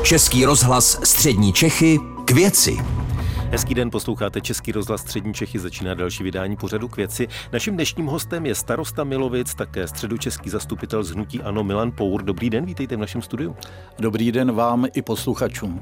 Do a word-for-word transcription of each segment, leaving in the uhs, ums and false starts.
Český rozhlas Střední Čechy k věci. Hezký den, posloucháte Český rozhlas Střední Čechy, začíná další vydání pořadu K věci. Naším dnešním hostem je starosta Milovic, také středočeský zastupitel z hnutí ANO Milan Pour. Dobrý den, vítejte v našem studiu. Dobrý den vám i posluchačům.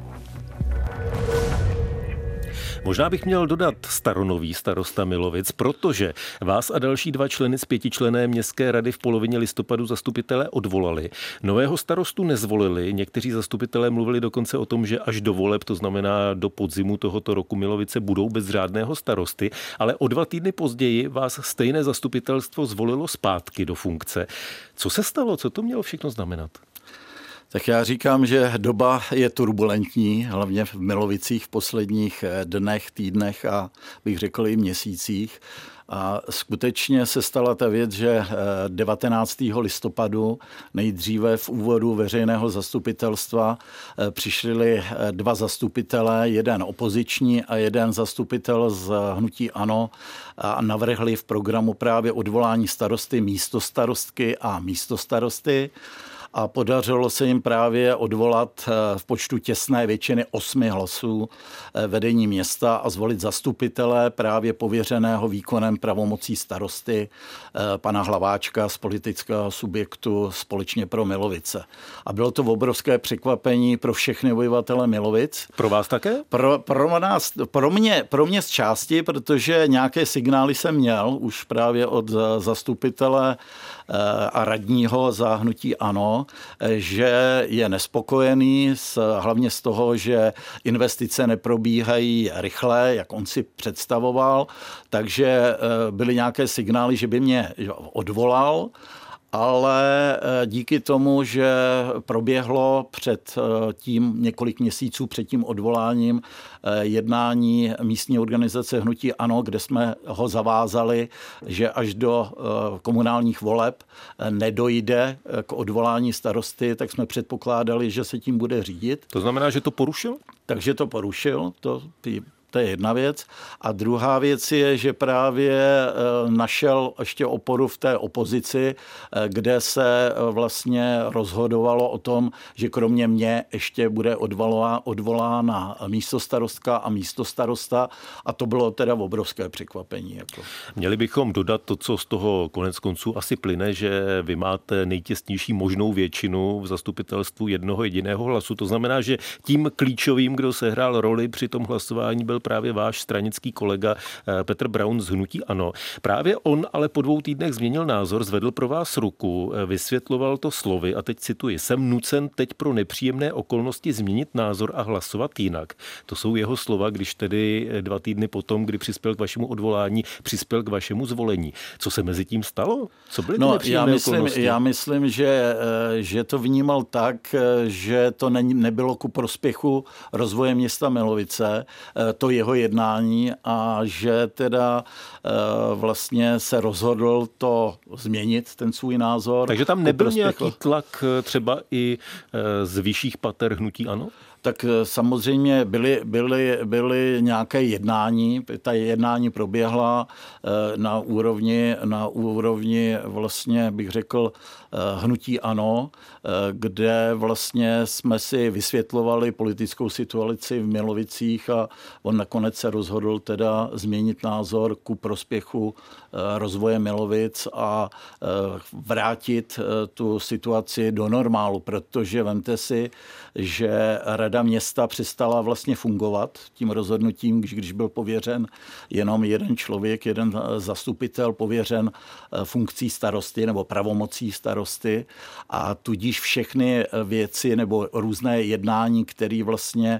Možná bych měl dodat staronový starosta Milovic, protože vás a další dva členy z pětičlenné městské rady v polovině listopadu zastupitelé odvolali. Nového starostu nezvolili, někteří zastupitelé mluvili dokonce o tom, že až do voleb, to znamená do podzimu tohoto roku, Milovice budou bez řádného starosty, ale o dva týdny později vás stejné zastupitelstvo zvolilo zpátky do funkce. Co se stalo? Co to mělo všechno znamenat? Tak já říkám, že doba je turbulentní, hlavně v Milovicích v posledních dnech, týdnech a bych řekl i měsících. A skutečně se stala ta věc, že devatenáctého listopadu nejdříve v úvodu veřejného zastupitelstva přišli dva zastupitelé, jeden opoziční a jeden zastupitel z hnutí ANO a navrhli v programu právě odvolání starosty, místostarostky a místostarosty. A podařilo se jim právě odvolat v počtu těsné většiny osmi hlasů vedení města a zvolit zastupitele právě pověřeného výkonem pravomocí starosty pana Hlaváčka z politického subjektu Společně pro Milovice. A bylo to obrovské překvapení pro všechny obyvatele Milovic. Pro vás také? Pro, pro, nás, pro, mě, pro mě z části, protože nějaké signály jsem měl už právě od zastupitele a radního za hnutí ANO, že je nespokojený s, hlavně z toho, že investice neprobíhají rychle, jak on si představoval, takže byly nějaké signály, že by mě odvolal, ale díky tomu, že proběhlo před tím několik měsíců před tím odvoláním jednání místní organizace hnutí ANO, kde jsme ho zavázali, že až do komunálních voleb nedojde k odvolání starosty, tak jsme předpokládali, že se tím bude řídit. To znamená, že to porušil? Takže to porušil, to To je jedna věc. A druhá věc je, že právě našel ještě oporu v té opozici, kde se vlastně rozhodovalo o tom, že kromě mě ještě bude odvolána místostarostka a místostarosta. A to bylo teda obrovské překvapení. Jako. Měli bychom dodat to, co z toho konec konců asi plyne, že vy máte nejtěsnější možnou většinu v zastupitelstvu jednoho jediného hlasu. To znamená, že tím klíčovým, kdo sehrál roli při tom hlasování, byl právě váš stranický kolega Petr Braun z hnutí ANO. Právě on ale po dvou týdnech změnil názor, zvedl pro vás ruku, vysvětloval to slovy a teď cituji: jsem nucen teď pro nepříjemné okolnosti změnit názor a hlasovat jinak. To jsou jeho slova, když tedy dva týdny potom, kdy přispěl k vašemu odvolání, přispěl k vašemu zvolení. Co se mezi tím stalo? Co byly ty no, nepříjemné já myslím, okolnosti? Já myslím, že, že to vnímal tak, že to ne, nebylo ku prospěchu rozvoje města Milovice, to jeho jednání, a že teda vlastně se rozhodl to změnit, ten svůj názor. Takže tam nebyl nějaký tlak třeba i z vyšších pater hnutí ANO? Tak samozřejmě byly, byly, byly nějaké jednání, ta jednání proběhla na úrovni, na úrovni vlastně bych řekl hnutí ANO, kde vlastně jsme si vysvětlovali politickou situaci v Milovicích a on nakonec se rozhodl teda změnit názor ku prospěchu rozvoje Milovic a vrátit tu situaci do normálu, protože vemte si, že Rada města přestala vlastně fungovat tím rozhodnutím, když, když byl pověřen jenom jeden člověk, jeden zastupitel pověřen funkcí starosty nebo pravomocí starosty, a tudíž všechny věci nebo různé jednání, které vlastně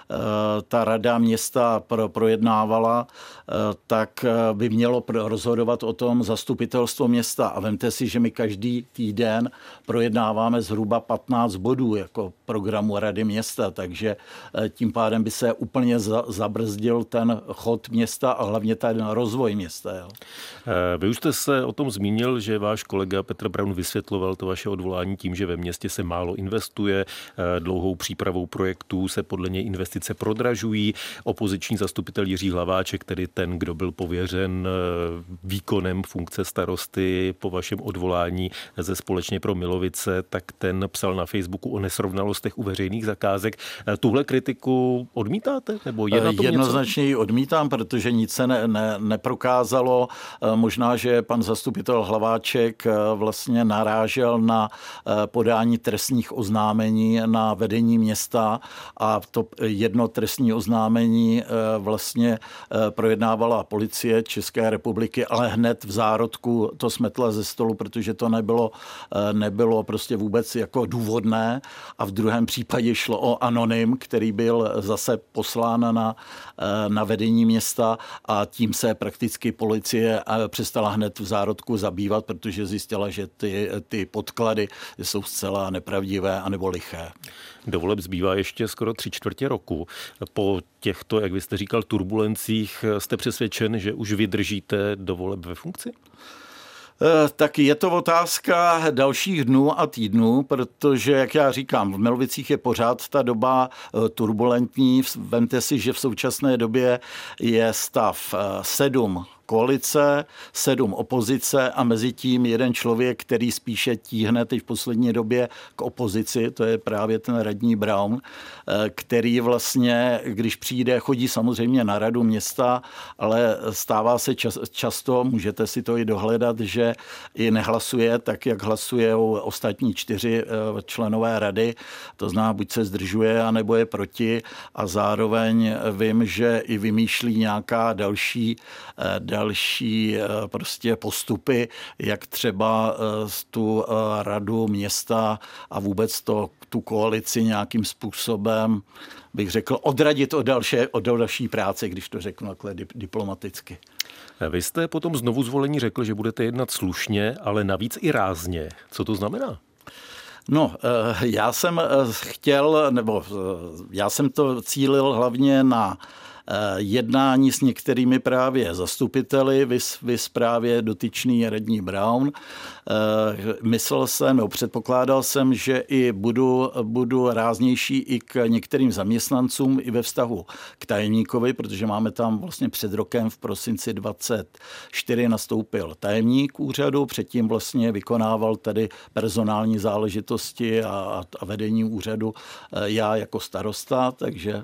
ta Rada města projednávala, tak by mělo rozhodovat o tom zastupitelstvo města. A vemte si, že my každý týden projednáváme zhruba patnáct bodů jako programu Rady města, takže tím pádem by se úplně zabrzdil ten chod města a hlavně ten rozvoj města. Jo. Vy už jste se o tom zmínil, že váš kolega Petr Braun vysvětloval to vaše odvolání tím, že ve městě se málo investuje, dlouhou přípravou projektů se podle něj investice prodražují. Opoziční zastupitel Jiří Hlaváček, tedy ten, kdo byl pověřen výkonem funkce starosty po vašem odvolání ze Společně pro Milovice, tak ten psal na Facebooku o nesrovnalostech u veřejných zakázek. Tuhle kritiku odmítáte? Nebo je na tom Jednoznačně něco? ji odmítám, protože nic se ne, ne, neprokázalo. Možná, že pan zastupitel Hlaváček vlastně narážel na podání trestních oznámení na vedení města a to jedno trestní oznámení vlastně projednávala policie České republiky, ale hned v zárodku to smetla ze stolu, protože to nebylo, nebylo prostě vůbec jako důvodné a v druhém případě šlo o anonym, který byl zase poslán na, na vedení města a tím se prakticky policie přestala hned v zárodku zabývat, protože zjistila, že ty, ty podklady jsou zcela nepravdivé anebo liché. Do voleb zbývá ještě skoro tři čtvrtě roku. Po těchto, jak vy jste říkal, turbulencích jste přesvědčen, že už vydržíte do voleb ve funkci? Tak je to otázka dalších dnů a týdnů, protože, jak já říkám, v Milovicích je pořád ta doba turbulentní. Vemte si, že v současné době je stav sedm koalice, sedm opozice a mezi tím jeden člověk, který spíše tíhne teď v poslední době k opozici, to je právě ten radní Braun, který vlastně, když přijde, chodí samozřejmě na radu města, ale stává se čas, často, můžete si to i dohledat, že i nehlasuje tak, jak hlasuje ostatní čtyři členové rady, to znamená, buď se zdržuje, anebo je proti a zároveň vím, že i vymýšlí nějaká další, další další prostě postupy, jak třeba tu radu města a vůbec to, tu koalici nějakým způsobem, bych řekl, odradit od další, od další práce, když to řeknu takhle diplomaticky. Vy jste potom znovu zvolení řekl, že budete jednat slušně, ale navíc i rázně. Co to znamená? No, já jsem chtěl, nebo já jsem to cílil hlavně na jednání s některými právě zastupiteli, vys, vys právě dotyčný radní Braun. Myslel jsem, no předpokládal jsem, že i budu, budu ráznější i k některým zaměstnancům i ve vztahu k tajemníkovi, protože máme tam vlastně před rokem v prosinci dvacet čtyři nastoupil tajemník úřadu, předtím vlastně vykonával tady personální záležitosti a, a vedení úřadu já jako starosta, takže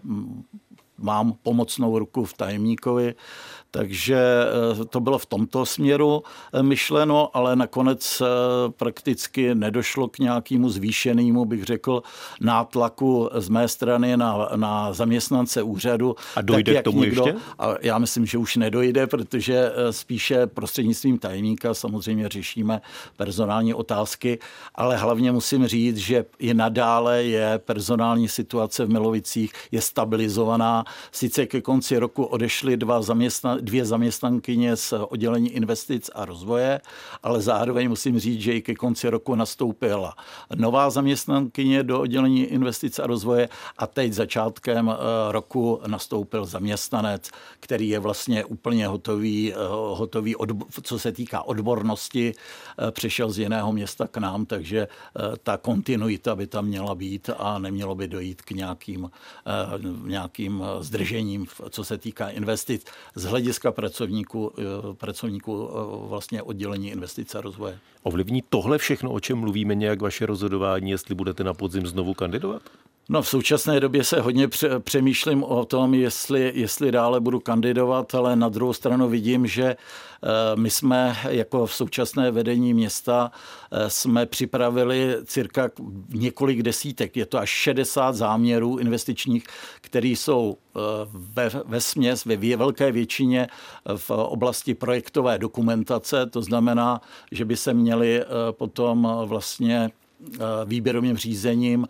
mám pomocnou ruku v tajemníkovi, takže to bylo v tomto směru myšleno, ale nakonec prakticky nedošlo k nějakému zvýšenému, bych řekl, nátlaku z mé strany na, na zaměstnance úřadu. A dojde tak, k tomu někdo, ještě? A já myslím, že už nedojde, protože spíše prostřednictvím tajemníka samozřejmě řešíme personální otázky, ale hlavně musím říct, že i nadále je personální situace v Milovicích je stabilizovaná. Sice ke konci roku odešly dva zaměstnan, dvě zaměstnankyně z oddělení investic a rozvoje, ale zároveň musím říct, že i ke konci roku nastoupila nová zaměstnankyně do oddělení investic a rozvoje a teď začátkem roku nastoupil zaměstnanec, který je vlastně úplně hotový, hotový co se týká odbornosti, přešel z jiného města k nám, takže ta kontinuita by tam měla být a nemělo by dojít k nějakým, nějakým zdržením, co se týká investic z hlediska pracovníků, pracovníků vlastně oddělení investice a rozvoje. Ovlivní tohle všechno, o čem mluvíme, nějak vaše rozhodování, jestli budete na podzim znovu kandidovat? No, v současné době se hodně přemýšlím o tom, jestli, jestli dále budu kandidovat, ale na druhou stranu vidím, že my jsme jako v současné vedení města jsme připravili cirka několik desítek, je to až šedesát záměrů investičních, které jsou ve, ve směs, ve velké většině v oblasti projektové dokumentace, to znamená, že by se měly potom vlastně výběrovým řízením.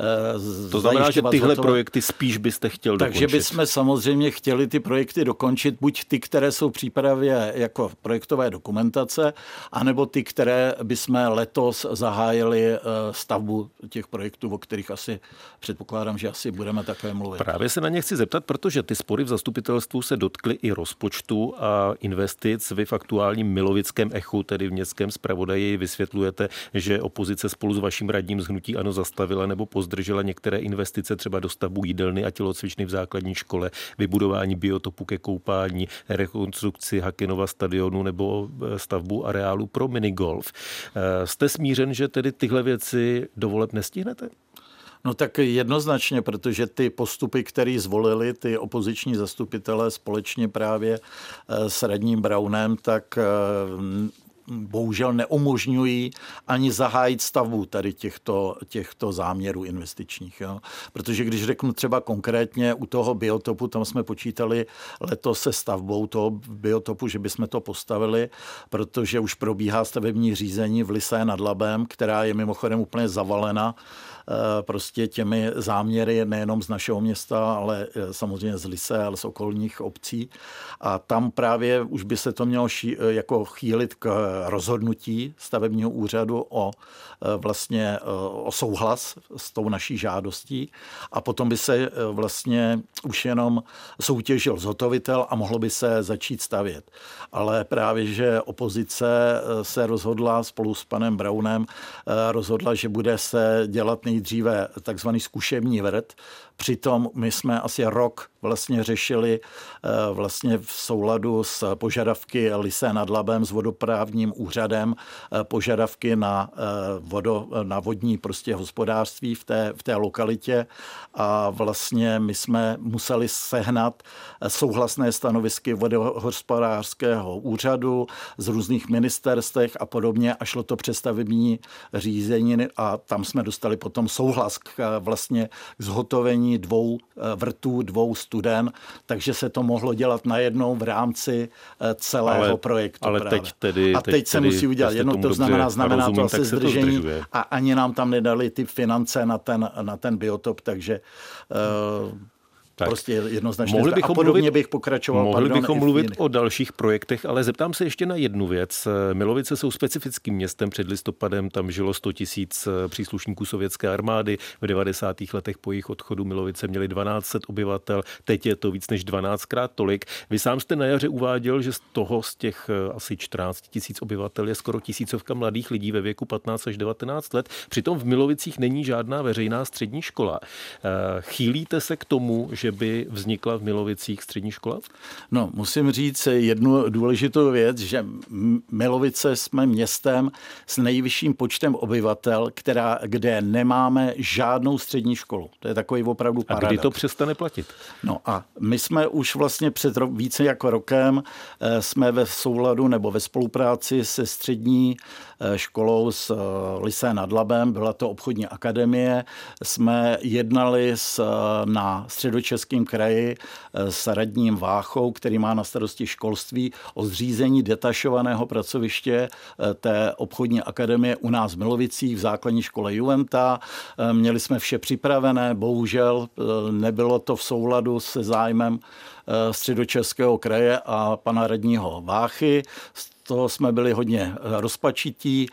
To znamená, že tyhle hotové projekty spíš byste chtěl Takže dokončit. Takže bychom samozřejmě chtěli ty projekty dokončit, buď ty, které jsou v přípravě jako projektové dokumentace, anebo ty, které bychom letos zahájili stavbu těch projektů, o kterých asi předpokládám, že asi budeme také mluvit. Právě se na ně chci zeptat, protože ty spory v zastupitelstvu se dotkly i rozpočtu a investic. Vy v aktuálním milovickém echu, tedy v městském zpravodaji, vysvětlujete, že opozice spolu s vaším radním z hnutí ANO zastavila nebo pozdržela některé investice, třeba dostavbu jídelny a tělocvičny v základní škole, vybudování biotopu ke koupání, rekonstrukci Hakenova stadionu nebo stavbu areálu pro minigolf. Jste smířen, že tedy tyhle věci do voleb nestihnete? No tak jednoznačně, protože ty postupy, které zvolili ty opoziční zastupitelé společně právě s radním Braunem, tak bohužel neumožňují ani zahájit stavbu tady těchto, těchto záměrů investičních. Jo. Protože když řeknu třeba konkrétně u toho biotopu, tam jsme počítali letos se stavbou toho biotopu, že bychom to postavili, protože už probíhá stavební řízení v Lysé nad Labem, která je mimochodem úplně zavalena prostě těmi záměry nejenom z našeho města, ale samozřejmě z Lysé, ale z okolních obcí. A tam právě už by se to mělo ší, jako chýlit k rozhodnutí stavebního úřadu o vlastně o souhlas s tou naší žádostí a potom by se vlastně už jenom soutěžil zhotovitel a mohlo by se začít stavět. Ale právě, že opozice se rozhodla spolu s panem Braunem, rozhodla, že bude se dělat nejdříve takzvaný zkušební vrt. Přitom my jsme asi rok vlastně řešili vlastně v souladu s požadavky Lysé nad Labem, s vodoprávním úřadem, požadavky na, vodo, na vodní prostě hospodářství v té, v té lokalitě a vlastně my jsme museli sehnat souhlasné stanovisky vodohospodářského úřadu z různých ministerstvech a podobně a šlo to přes stavební řízení a tam jsme dostali potom souhlas k vlastně k zhotovení dvou vrtů, dvou studen, takže se to mohlo dělat najednou v rámci celého ale, projektu. Ale právě. teď tedy, a teď, teď se tedy, musí udělat jedno, to znamená, znamená rozumím, to asi zdržení to a ani nám tam nedali ty finance na ten, na ten biotop, takže uh, tak. Prostě jednoznačně. Mohli bychom a podobně mluvit, bych pokračoval. Mohli pardon, bychom mluvit o dalších projektech, ale zeptám se ještě na jednu věc. Milovice jsou specifickým městem. Před listopadem tam žilo sto tisíc příslušníků sovětské armády. V devadesátých letech po jejich odchodu Milovice měli dvanáct set obyvatel. Teď je to víc než dvanáctkrát tolik. Vy sám jste na jaře uváděl, že z toho z těch asi čtrnáct tisíc obyvatel je skoro tisícovka mladých lidí ve věku patnáct až devatenáct let. Přitom v Milovicích není žádná veřejná střední škola. Chýlíte se k tomu, že by vznikla v Milovicích střední škola? No, musím říct jednu důležitou věc, že Milovice jsme městem s nejvyšším počtem obyvatel, která, kde nemáme žádnou střední školu. To je takový opravdu paradox. A kdy to přestane platit? No a my jsme už vlastně před ro- více jako rokem jsme ve souladu nebo ve spolupráci se střední školou s Lysé nad Labem, byla to obchodní akademie, jsme jednali s, na Středočeském kraji s radním Váchou, který má na starosti školství, o zřízení detašovaného pracoviště té obchodní akademie u nás v Milovicích v základní škole Juventa. Měli jsme vše připravené, bohužel nebylo to v souladu se zájmem Středočeského kraje a pana radního Váchy. toho jsme byli hodně rozpačití.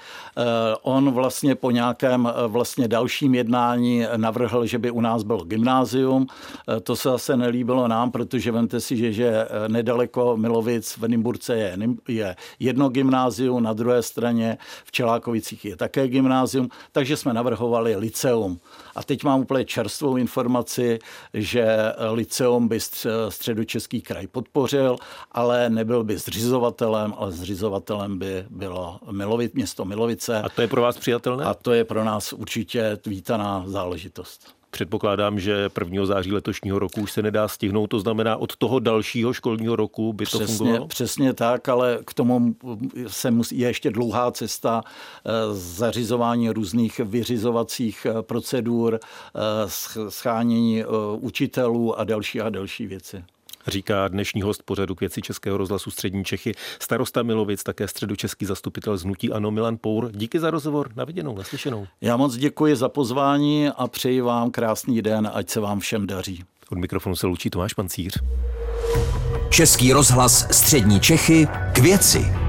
On vlastně po nějakém vlastně dalším jednání navrhl, že by u nás bylo gymnázium. To se zase nelíbilo nám, protože vemte si, že, že nedaleko Milovic v Nymburce je, je jedno gymnázium, na druhé straně v Čelákovicích je také gymnázium, takže jsme navrhovali lyceum. A teď mám úplně čerstvou informaci, že lyceum by Středočeský kraj podpořil, ale nebyl by zřizovatelem, ale zřizovatelem by bylo Milovic, město Milovice. A to je pro vás přijatelné? A to je pro nás určitě vítaná záležitost. Předpokládám, že prvního září letošního roku už se nedá stihnout, to znamená od toho dalšího školního roku by to přesně, fungovalo? Přesně tak, ale k tomu se musí, je ještě dlouhá cesta zařizování různých vyřizovacích procedur, schánění učitelů a další a další věci. Říká dnešní host pořadu K věci Českého rozhlasu Střední Čechy, starosta Milovic, také středočeský zastupitel z hnutí ANO Milan Pour. Díky za rozhovor, na viděnou, naslyšenou. Já moc děkuji za pozvání a přeji vám krásný den, ať se vám všem daří. Od mikrofonu se loučí Tomáš Pancíř. Český rozhlas Střední Čechy, K věci.